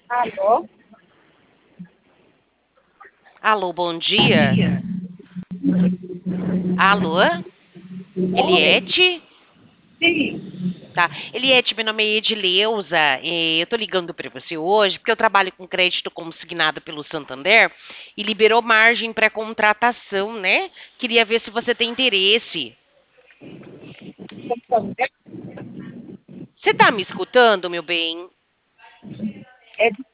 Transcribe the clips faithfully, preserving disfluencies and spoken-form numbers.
Alô? Alô, bom Bom dia. dia. Alô? Oi? Eliette? Sim. Tá. Eliette, meu nome é Edileuza. eh, Eu tô ligando para você hoje porque eu trabalho com crédito consignado pelo Santander e liberou margem para contratação, né? Queria ver se você tem interesse. Você tá me escutando, meu bem? É de,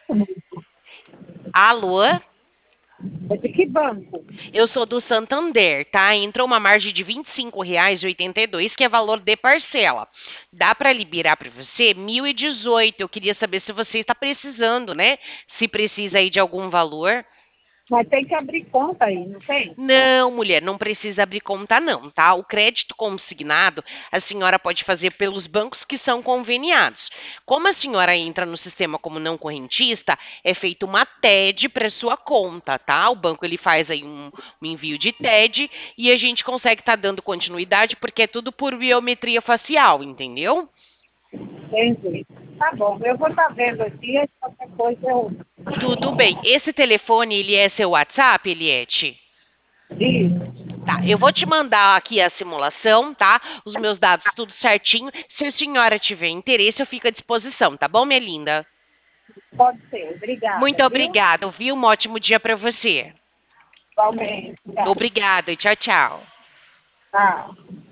Alô? é de que banco? Eu sou do Santander, tá? Entrou uma margem de vinte e cinco reais e oitenta e dois, que é valor de parcela. Dá para liberar para você mil e dezoito. Eu queria saber se você está precisando, né? Se precisa aí de algum valor. Mas tem que abrir conta aí, não tem? Não, mulher, não precisa abrir conta não, tá? O crédito consignado, a senhora pode fazer pelos bancos que são conveniados. Como a senhora entra no sistema como não correntista, é feita uma T E D para sua conta, tá? O banco ele faz aí um, um envio de T E D e a gente consegue estar dando continuidade porque é tudo por biometria facial, entendeu? Entendi. Tá bom, eu vou estar vendo aqui, e qualquer coisa eu Tudo bem. Esse telefone, ele é seu WhatsApp, Eliette? digo. Tá, eu vou te mandar aqui a simulação, tá? Os meus dados tudo certinho. Se a senhora tiver interesse, eu fico à disposição, tá bom, minha linda? Pode ser, obrigada, Muito viu? obrigada, viu? Um ótimo dia para você. Igualmente. Obrigada. Obrigada, tchau, tchau. Tá.